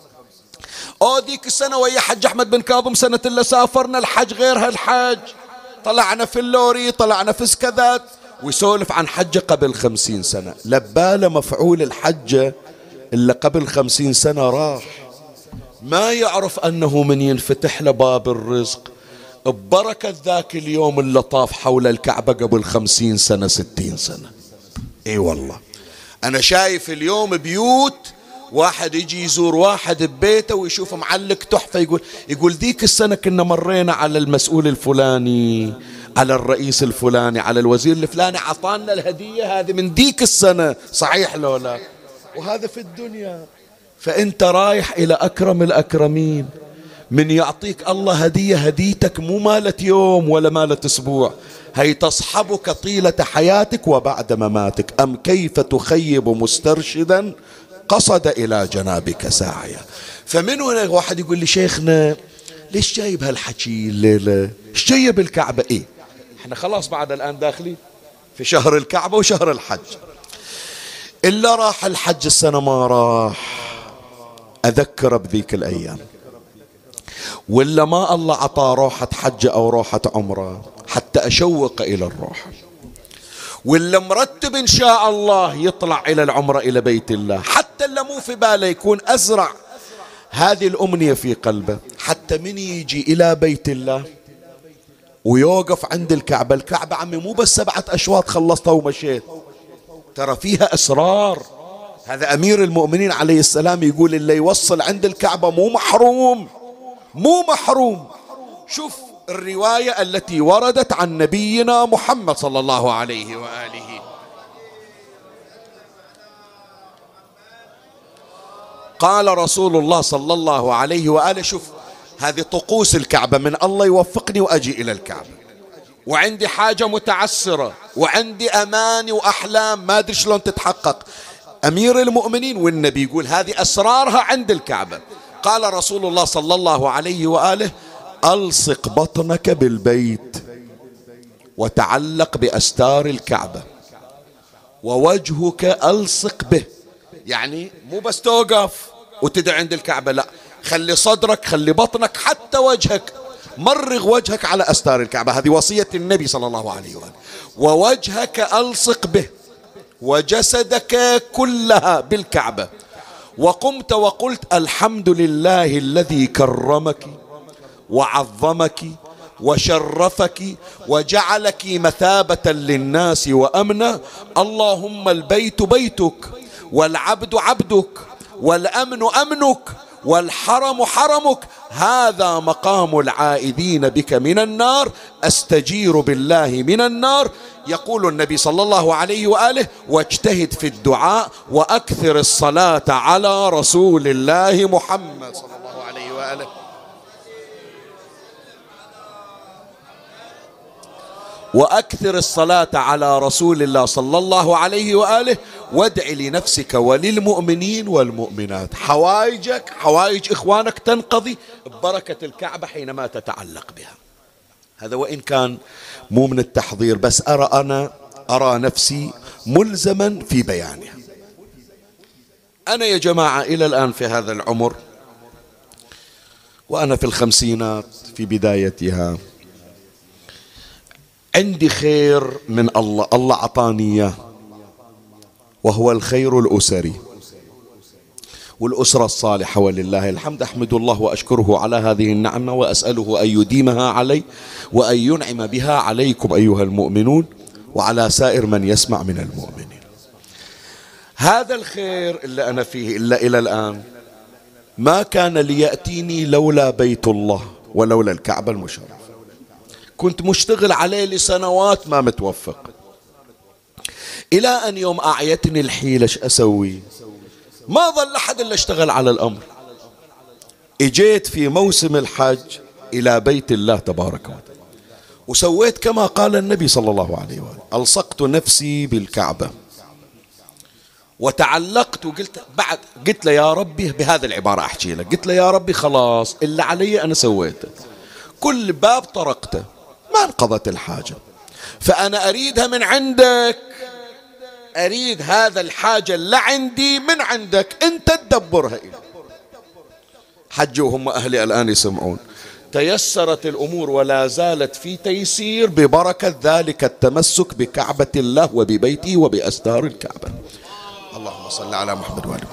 أوه ذيك السنة ويا حج أحمد بن كاظم سنة اللي سافرنا الحج غير هالحج، طلعنا في اللوري، طلعنا في سكذات، ويسولف عن حجة قبل 50 سنة. لبالة مفعول الحجة اللي قبل 50 سنة راح، ما يعرف أنه من ينفتح له باب الرزق ببركة ذاك اليوم اللي طاف حول الكعبة قبل 50 سنة 60 سنة. اي والله أنا شايف اليوم بيوت واحد يجي يزور واحد ببيته ويشوف معلق تحفة، يقول ذيك السنة كنا مرينا على المسؤول الفلاني، على الرئيس الفلاني، على الوزير الفلاني، عطانا الهدية هذه من ذيك السنة. صحيح لو لا؟ وهذا في الدنيا. فأنت رايح إلى أكرم الأكرمين، من يعطيك الله هدية، هديتك مو مالت يوم ولا مالت أسبوع، هي تصحبك طيلة حياتك وبعد مماتك. أم كيف تخيب مسترشدا قصد إلى جنابك ساعيا. فمن هنا واحد يقول لي شيخنا ليش جايب هالحكي الليلة، ايش جايب الكعبة؟ ايه احنا خلاص بعد الآن داخلين في شهر الكعبة وشهر الحج. إلا راح الحج السنة ما راح أذكر بذيك الأيام، ولا ما الله عطى روحة حج أو روحة عمرة حتى أشوق إلى الروح، ولا مرتب إن شاء الله يطلع إلى العمرة إلى بيت الله، حتى اللي مو في باله يكون أزرع هذه الأمنية في قلبه، حتى من يجي إلى بيت الله ويوقف عند الكعبة. الكعبة عمي مو بس 7 أشواط خلصتها ومشيت، ترى فيها أسرار. هذا أمير المؤمنين عليه السلام يقول اللي يوصل عند الكعبة مو محروم، مو محروم. شوف الرواية التي وردت عن نبينا محمد صلى الله عليه وآله، قال رسول الله صلى الله عليه وآله، شوف هذه طقوس الكعبة، من الله يوفقني وأجي إلى الكعبة وعندي حاجة متعسرة وعندي أماني وأحلام ما أدري شلون تتحقق، أمير المؤمنين والنبي يقول هذه أسرارها عند الكعبة. قال رسول الله صلى الله عليه وآله ألصق بطنك بالبيت وتعلق بأستار الكعبة ووجهك ألصق به، يعني مو بس توقف وتدعي عند الكعبة، لا، خلي صدرك خلي بطنك حتى وجهك، مرغ وجهك على أستار الكعبة، هذه وصية النبي صلى الله عليه وآله. ووجهك ألصق به وجسدك كلها بالكعبة. وقمت وقلت الحمد لله الذي كرمك وعظمك وشرفك وجعلك مثابة للناس وأمنا. اللهم البيت بيتك، والعبد عبدك، والأمن أمنك، والحرم حرمك، هذا مقام العائذين بك من النار، أستجير بالله من النار. يقول النبي صلى الله عليه وآله: واجتهد في الدعاء وأكثر الصلاة على رسول الله محمد صلى الله عليه وآله. وأكثر الصلاة على رسول الله صلى الله عليه وآله، وادع لنفسك وللمؤمنين والمؤمنات. حوائجك، حوائج إخوانك تنقضي ببركة الكعبة حينما تتعلق بها. هذا وإن كان مو من التحضير، بس أرى نفسي ملزما في بيانها. أنا يا جماعة إلى الآن في هذا العمر، وأنا في الخمسينات في بدايتها، عندي خير من الله، الله عطاني إياه، وهو الخير الأسري والأسرة الصالحة، ولله الحمد. أحمد الله وأشكره على هذه النعمة، وأسأله أن يديمها علي وأن ينعم بها عليكم أيها المؤمنون وعلى سائر من يسمع من المؤمنين. هذا الخير اللي أنا فيه إلا إلى الآن ما كان ليأتيني لولا بيت الله ولولا الكعبة المشرفة. كنت مشتغل عليه لسنوات ما متوفق، إلى أن يوم أعيتني الحيلة ايش أسوي؟ ما ظل أحد إلا اشتغل على الأمر. اجيت في موسم الحج إلى بيت الله تبارك وتعالى، وسويت كما قال النبي صلى الله عليه وآله: ألصقت نفسي بالكعبة وتعلقت، قلت له يا ربي، بهذه العبارة أحكي لك، قلت له يا ربي خلاص اللي علي أنا سويته، كل باب طرقته ما انقضت الحاجة، فأنا أريدها من عندك، أريد هذا الحاجة اللي عندي من عندك أنت تدبرها إلي. حجوا هم أهلي الآن يسمعون. تيسرت الأمور ولا زالت في تيسير ببركة ذلك التمسك بكعبة الله وببيته وبأستار الكعبة. اللهم صل على محمد وآله.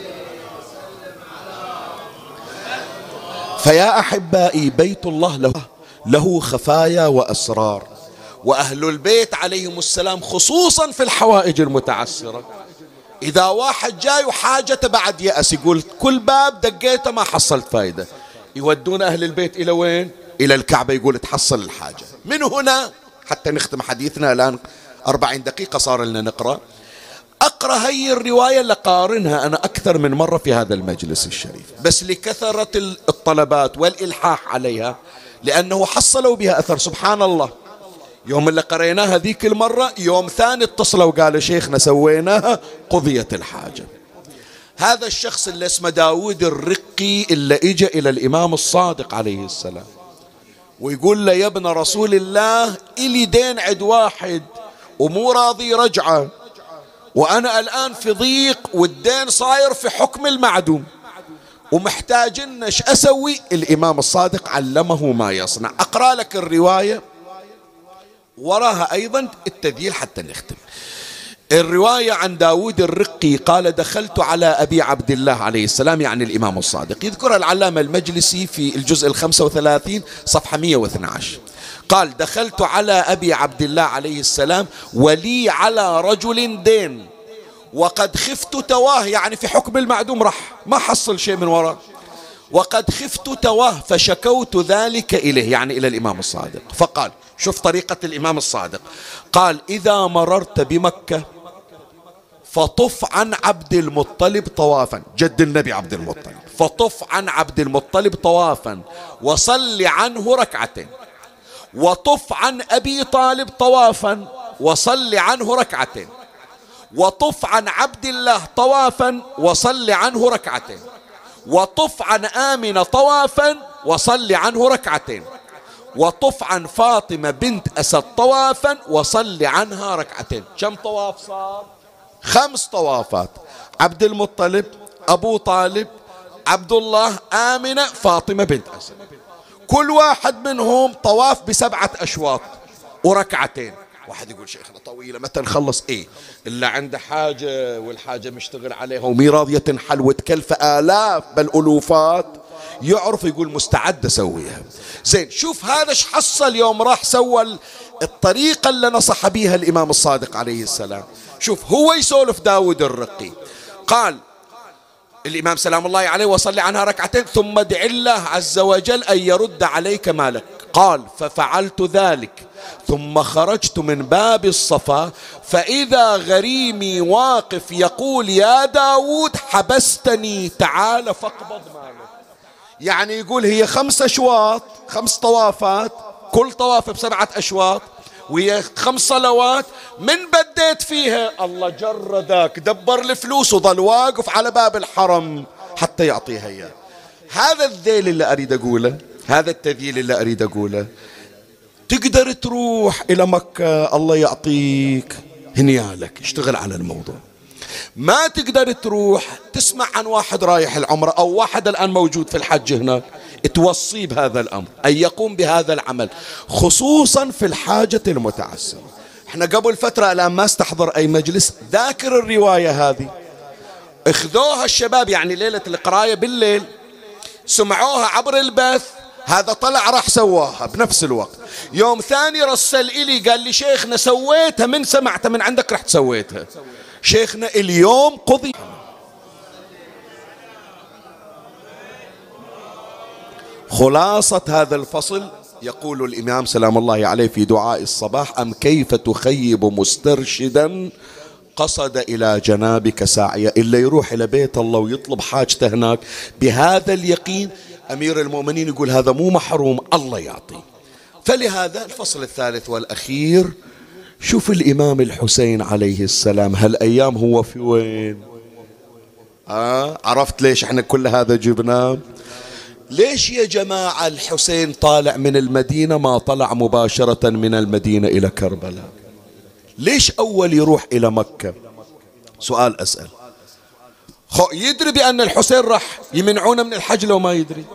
فيا أحبائي، بيت الله له خفايا وأسرار، وأهل البيت عليهم السلام خصوصا في الحوائج المتعسرة. إذا واحد جاي وحاجته بعد يأس، يقول كل باب دقيته ما حصلت فايدة، يودون أهل البيت إلى وين؟ إلى الكعبة، يقول تحصل الحاجة. من هنا حتى نختم حديثنا الآن 40 دقيقة صار لنا نقرأ، أقرأ هي الرواية اللي قارنها أنا أكثر من مرة في هذا المجلس الشريف، بس لكثرة الطلبات والإلحاح عليها، لأنه حصلوا بها أثر. سبحان الله، يوم اللي قريناها ذيك المرة، يوم ثاني اتصلوا وقالوا شيخنا سويناها قضيت الحاجة. هذا الشخص اللي اسمه داود الرقي اللي اجى إلى الإمام الصادق عليه السلام ويقول له: يا ابن رسول الله، إلي دين عند واحد ومو راضي رجعه، وأنا الآن في ضيق والدين صاير في حكم المعدوم ومحتاجين ايش أسوي؟ الإمام الصادق علمه ما يصنع. أقرأ لك الرواية وراها أيضا التذييل حتى نختم. الرواية عن داود الرقي قال: دخلت على أبي عبد الله عليه السلام، يعني الإمام الصادق، يذكر العلامة المجلسي في الجزء 35 صفحة 112، قال: دخلت على أبي عبد الله عليه السلام ولي على رجل دين وقد خفت تواه، يعني في حكم المعدوم، راح ما حصل شيء من وراه، وقد خفت تواه فشكوت ذلك إليه، يعني إلى الإمام الصادق. فقال، شوف طريقة الإمام الصادق، قال: إذا مررت بمكة فطف عن عبد المطلب طوافا، جد النبي عبد المطلب، فطف عن عبد المطلب طوافا وصل عنه ركعتين، وطف عن أبي طالب طوافا وصل عنه ركعتين، وطف عن عبد الله طوافا وصل عنه ركعتين، وطف عن آمنة طوافا وصل عنه ركعتين، وطف عن فاطمة بنت أسد طوافا وصل عنها ركعتين. كم طواف صار؟ 5 طوافات: عبد المطلب، أبو طالب، عبد الله، آمنة، فاطمة بنت أسد، كل واحد منهم طواف ب7 أشواط وركعتين. واحد يقول شيخنا طويلة متى نخلص؟ إيه إلا عنده حاجة والحاجة مشتغل عليها ومي راضية تنحل وتكلف آلاف بل ألوفات، يعرف يقول مستعد أسويها. زين، شوف هذا ايش حصل يوم راح سوى الطريقة اللي نصح بها الإمام الصادق عليه السلام. شوف هو يسولف داود الرقي، قال الإمام سلام الله عليه وصلي عنها ركعتين ثم ادع الله عز وجل أن يرد عليك مالك. قال ففعلت ذلك ثم خرجت من باب الصفا فإذا غريمي واقف يقول يا داود حبستني تعال فاقبض مالك. يعني يقول هي 5 أشواط 5 طوافات، كل طواف ب7 أشواط، وهي 5 صلوات، من بديت فيها الله جر ذاك دبر الفلوس وظل واقف على باب الحرم حتى يعطيها إياه. هذا الذيل اللي أريد أقوله، هذا التذييل اللي أريد أقوله. تقدر تروح إلى مكة الله يعطيك هنيالك، اشتغل على الموضوع. ما تقدر تروح، تسمع عن واحد رايح العمرة أو واحد الآن موجود في الحج هناك، توصي بهذا الأمر أن يقوم بهذا العمل، خصوصا في الحاجة المتعسرة. احنا قبل فترة الآن ما استحضر أي مجلس، ذاكر الرواية هذه، اخذوها الشباب يعني ليلة القراية بالليل، سمعوها عبر البث، هذا طلع راح سواها بنفس الوقت. يوم ثاني رسل إلي قال لي شيخنا سويتها، من سمعتها من عندك رحت سويتها شيخنا اليوم قضي. خلاصة هذا الفصل يقول الإمام سلام الله عليه في دعاء الصباح أم كيف تخيب مسترشدا قصد إلى جنابك ساعية. إلا يروح إلى بيت الله ويطلب حاجته هناك بهذا اليقين، أمير المؤمنين يقول هذا مو محروم، الله يعطي. فلهذا الفصل الثالث والأخير، شوف الإمام الحسين عليه السلام هالأيام هو في وين؟ عرفت ليش احنا كل هذا جبناه؟ ليش يا جماعة الحسين طالع من المدينة ما طلع مباشرة من المدينة إلى كربلاء؟ ليش أول يروح إلى مكة؟ سؤال أسأل. يدري بأن الحسين راح يمنعونه من الحج لو ما يدري؟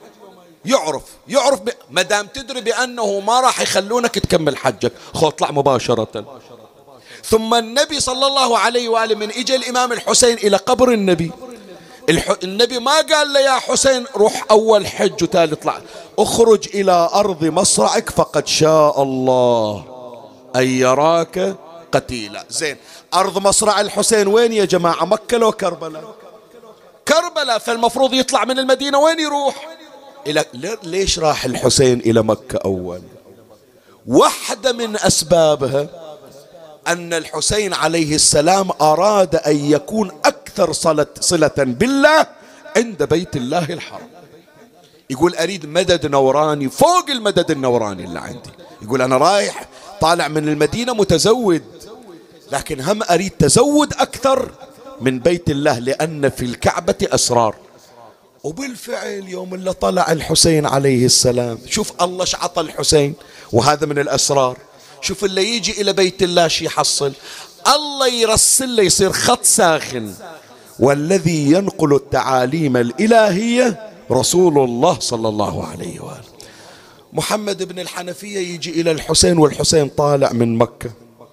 يعرف ما دام تدري بأنه ما راح يخلونك تكمل حجك، اطلع مباشرة. ثم النبي صلى الله عليه وآله من إجا الإمام الحسين إلى قبر النبي، النبي ما قال له يا حسين روح أول حج وتالي اطلع، اخرج إلى أرض مصرعك فقد شاء الله أن يراك قتيلا. زين، أرض مصرع الحسين وين يا جماعة؟ مكة لو كربلاء؟ كربلاء. فالمفروض يطلع من المدينة وين يروح؟ ليش راح الحسين إلى مكة أول؟ واحدة من أسبابها أن الحسين عليه السلام أراد أن يكون أكثر صلة بالله عند بيت الله الحرام. يقول أريد مدد نوراني فوق المدد النوراني اللي عندي. يقول أنا رايح طالع من المدينة متزود، لكن هم أريد تزود أكثر من بيت الله، لأن في الكعبة أسرار. وبالفعل يوم اللي طلع الحسين عليه السلام، شوف الله شعط الحسين، وهذا من الأسرار. شوف اللي يجي إلى بيت الله شي يحصل، الله يرسل له يصير خط ساخن، والذي ينقل التعاليم الإلهية رسول الله صلى الله عليه وآله. محمد بن الحنفية يجي إلى الحسين والحسين طالع من مكة،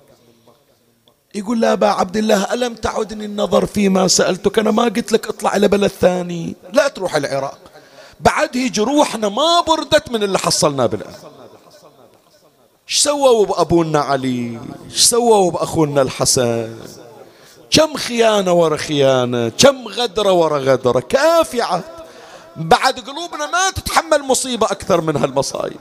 يقول لا أبا عبد الله ألم تعدني النظر فيما سألتك؟ أنا ما قلت لك اطلع إلى بلد ثاني، لا تروح العراق، بعد هي جروحنا ما بردت من اللي حصلنا بالآن. ايش سووا بأبونا علي؟ ايش سووا بأخونا الحسن؟ كم خيانة ورا خيانة، كم غدرة ورا غدرة، كافعة. بعد قلوبنا ما تتحمل مصيبة أكثر من هالمصايب.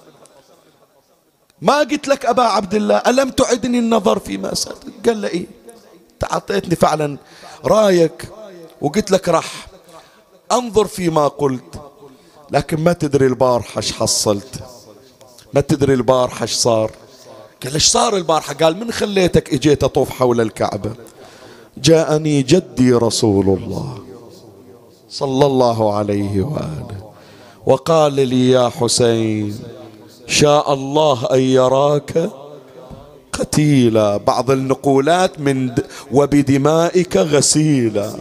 ما قلت لك أبا عبد الله ألم تعدني النظر فيما سألتك؟ قال له إيه، تعطيتني فعلا رايك وقلت لك راح أنظر فيما قلت، لكن ما تدري البارحة ايش حصلت، ما تدري البارحة ايش صار. قال ايش صار البارحة؟ قال من خليتك اجيت أطوف حول الكعبة، جاءني جدي رسول الله صلى الله عليه وآله وقال لي يا حسين شاء الله أن يراك قتيلا، بعض النقولات من وبدمائك غسيلا.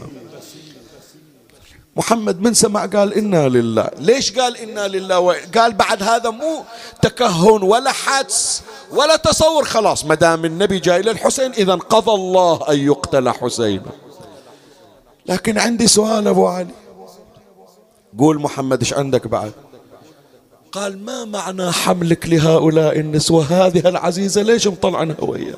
محمد من سمع قال إنا لله. ليش قال إنا لله؟ قال بعد هذا مو تكهن ولا حدس ولا تصور، خلاص ما دام النبي جاي للحسين إذا قضى الله أن يقتل حسين. لكن عندي سؤال أبو علي، قول محمد ايش عندك بعد؟ قال ما معنى حملك لهؤلاء النسوة هذه العزيزة ليش مطلعنها وياه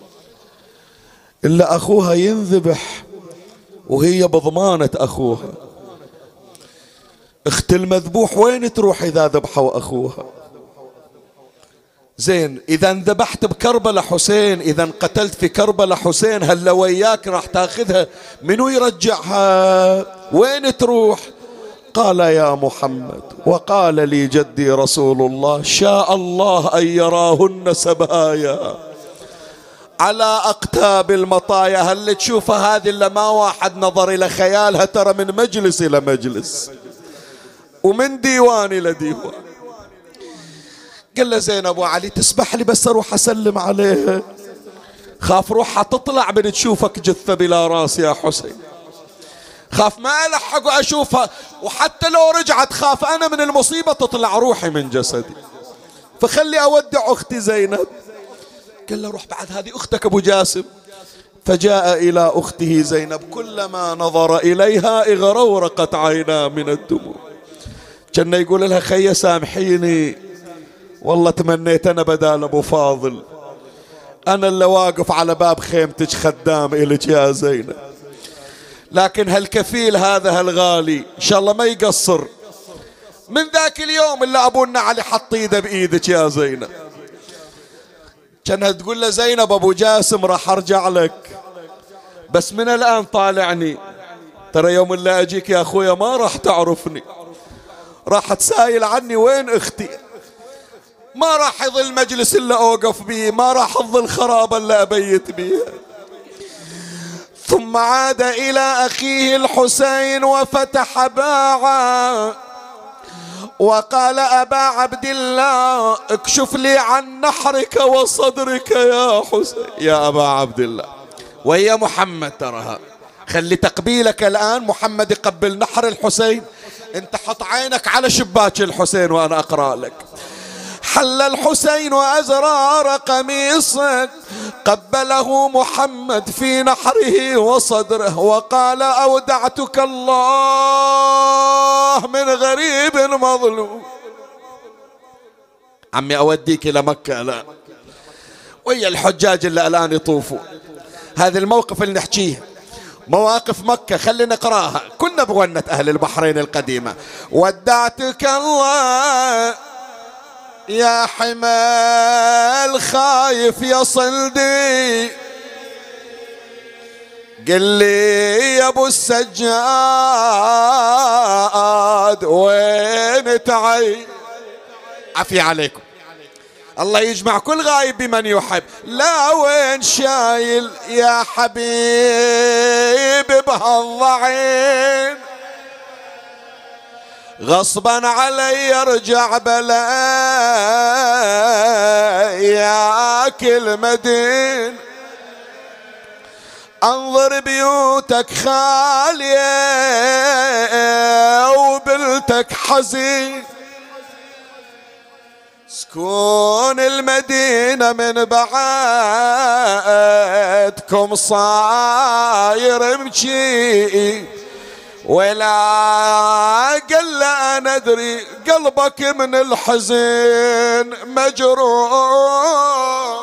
إلا أخوها ينذبح وهي بضمانة أخوها. اخت المذبوح وين تروح إذا ذبحوا أخوها؟ زين إذا ذبحت بكربلاء حسين، إذا قتلت في كربلاء حسين، هل وياك راح تاخذها؟ منو يرجعها؟ وين تروح؟ قال يا محمد وقال لي جدي رسول الله شاء الله أن يراهن سبايا على أقتاب المطايا. هل تشوفها هذه إلا ما واحد نظر إلى خيالها، ترى من مجلس إلى مجلس ومن ديوان إلى ديوان. قال له زين أبو علي تسمح لي بس أروح أسلم عليها، خاف روحها تطلع من تشوفك جثة بلا راس يا حسين، خاف ما ألحق وأشوفها، وحتى لو رجعت خاف أنا من المصيبة تطلع روحي من جسدي، فخلي أودع أختي زينب. قال له روح بعد هذه أختك أبو جاسم. فجاء إلى أخته زينب كلما نظر إليها اغرورقت عيناه من الدموع، كان يقول لها خي سامحيني والله تمنيت أنا بدال أبو فاضل، أنا اللي واقف على باب خيمتك خدام إلك يا زينب، لكن هالكفيل هذا هالغالي إن شاء الله ما يقصر. من ذاك اليوم اللي أبونا علي حط إيده بإيدك يا زينب، كانها تقول له زينب أبو جاسم راح أرجع لك بس من الآن طالعني، ترى يوم اللي أجيك يا أخويا ما راح تعرفني، راح تسايل عني وين أختي، ما راح يظل مجلس اللي أوقف بيه، ما راح تظل خرابة اللي أبيت بيها. ثم عاد إلى أخيه الحسين وفتح باعا وقال أبا عبد الله اكشف لي عن نحرك وصدرك يا حسين. يا أبا عبد الله وهي محمد ترها، خلي تقبيلك الآن محمد يقبل نحر الحسين، انت حط عينك على شباك الحسين وأنا أقرأ لك. حل الحسين وأزرار قميصه قبله محمد في نحره وصدره وقال أودعتك الله من غريب مظلوم. عمي أوديك إلى مكة لا ويا الحجاج اللي الآن يطوفوا. هذا الموقف اللي نحكيه مواقف مكة خلينا نقراها، كنا بغنة أهل البحرين القديمة. ودعتك الله يا حمال خايف يا صلدي، قل لي يا ابو السجاد وين تعي. عفي عليكم، الله يجمع كل غايب بمن يحب. لا وين شايل يا حبيب بهالضعين، غصبا علي يرجع بلا ياكل مدين. انظر بيوتك خالية وبلتك حزين، سكون المدينة من بعدكم صاير مشي، ولا قل أنا أدري قلبك من الحزن مجروح،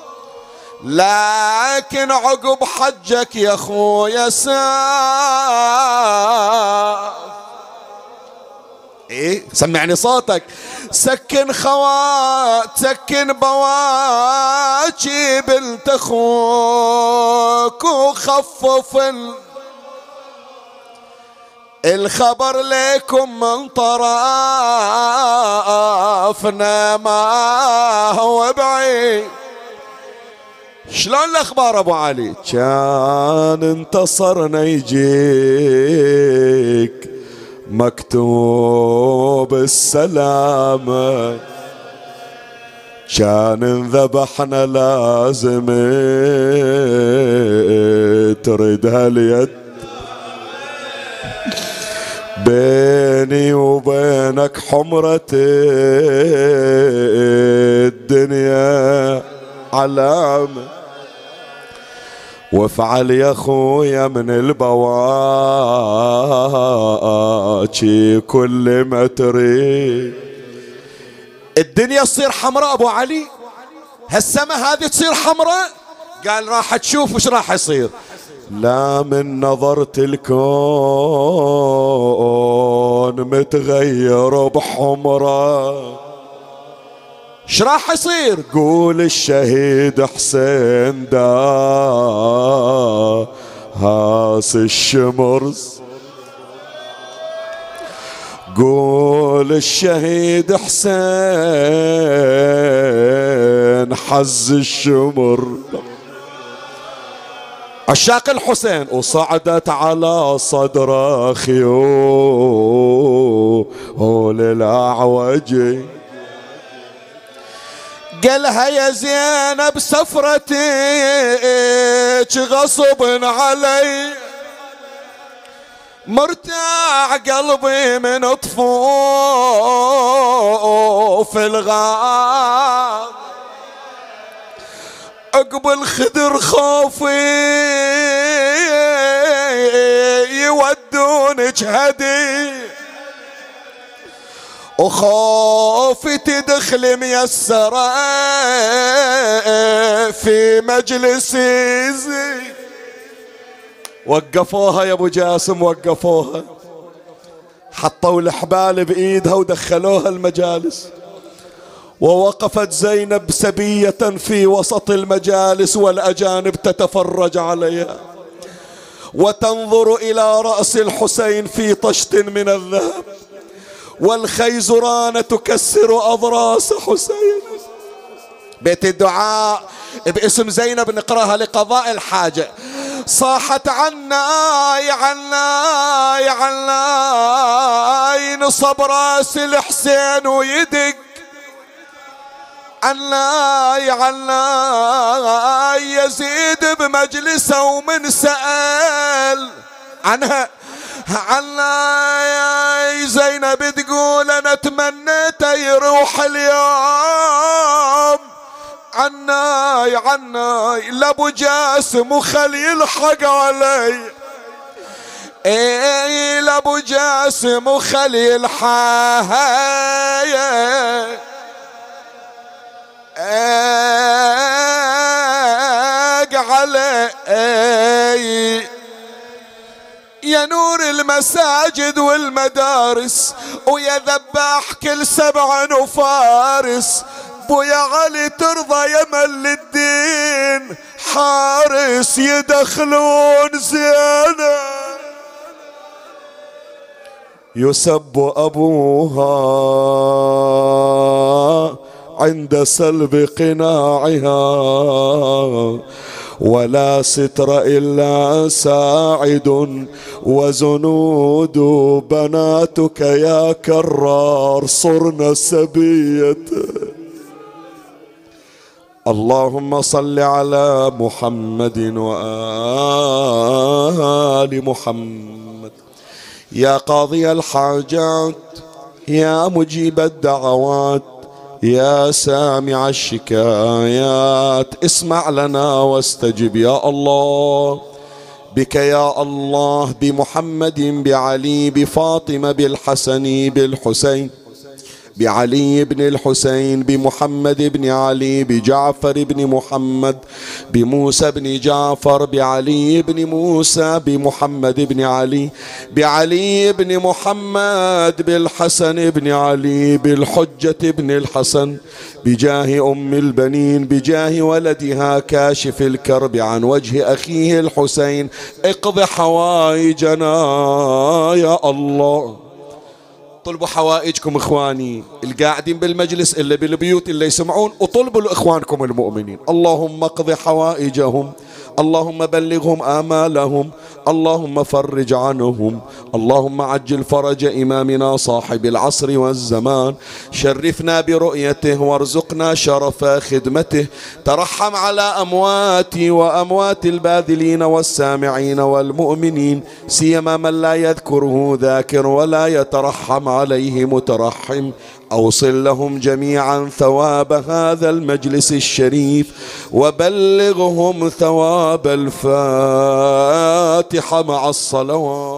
لكن عقب حجك يا خويا ايه سمعني صوتك، سكن خوات سكن بواجي بنت اخوك وخفف الخبر لكم من طرافنا ما هو بعيد. شلون الاخبار ابو علي؟ كان انتصرنا يجيك مكتوب السلامة، كان انذبحنا لازم تردها اليد، بيني وبينك حمرة الدنيا علامة، وافعل يا خويا من البواكي كل ما تريد. الدنيا تصير حمراء ابو علي، هالسما هذه تصير حمراء. قال راح تشوف وش راح يصير. لا من نظرت الكون متغير بحمرة. ايش راح يصير؟ قول الشهيد حسين دا هاس الشمرز. قول الشهيد حسين حز الشمر. عشاق الحسين وصعدت على صدر خيول الأعوجي. قالها يا زينب سفرتك غصب علي، مرتاع قلبي من طفوف الغار. اقبل خدر خوفي يودونك هدي، وخوفي تدخل ميسرة في مجلسي زي. وقفوها يا ابو جاسم، وقفوها، حطوا الحبال بايدها ودخلوها المجالس. ووقفت زينب سبية في وسط المجالس والأجانب تتفرج عليها وتنظر إلى رأس الحسين في طشت من الذهب، والخيزران تكسر أضراس حسين. بيت الدعاء باسم زينب نقراها لقضاء الحاجة. صاحت عناي عناي عناي، نصب راس الحسين ويدق. عناي عناي يزيد بمجلسه ومن سأل عنها. عناي زينب تقول انا تمنيت يروح اليوم. عناي عناي لابو جاسم وخلي يلحق علي. اي لابو جاسم وخلي يلحق علي. يا نور المساجد والمدارس ويا ذباح كل 7 وفارس، بويا علي ترضى يمل الدين حارس يدخلون زينة. يسب أبوها عند سلب قناعها، ولا ستر إلا ساعد وزنود بناتك يا كرار صرنا سبية. اللهم صل على محمد وآل محمد. يا قاضي الحاجات، يا مجيب الدعوات، يا سامع الشكايات، اسمع لنا واستجب يا الله. بك يا الله، بمحمد، بعلي، بفاطمة، بالحسن، بالحسين، بعلي بن الحسين، بمحمد بن علي، بجعفر بن محمد، بموسى بن جعفر، بعلي بن موسى، بمحمد بن علي، بعلي بن محمد، بالحسن بن علي، بالحجة بن الحسن، بجاه أم البنين، بجاه ولدها كاشف الكرب عن وجه أخيه الحسين. اقض حوائجنا يا الله. طلبوا حوائجكم اخواني القاعدين بالمجلس اللي بالبيوت اللي يسمعون، وطلبوا لاخوانكم المؤمنين. اللهم اقض حوائجهم، اللهم بلغهم آمالهم، اللهم فرج عنهم، اللهم عجل فرج إمامنا صاحب العصر والزمان، شرفنا برؤيته وارزقنا شرف خدمته. ترحم على أمواتي وأموات الباذلين والسامعين والمؤمنين، سيما من لا يذكره ذاكر ولا يترحم عليه مترحم. أوصل لهم جميعا ثواب هذا المجلس الشريف، وبلغهم ثواب الفاتحة مع الصلوات.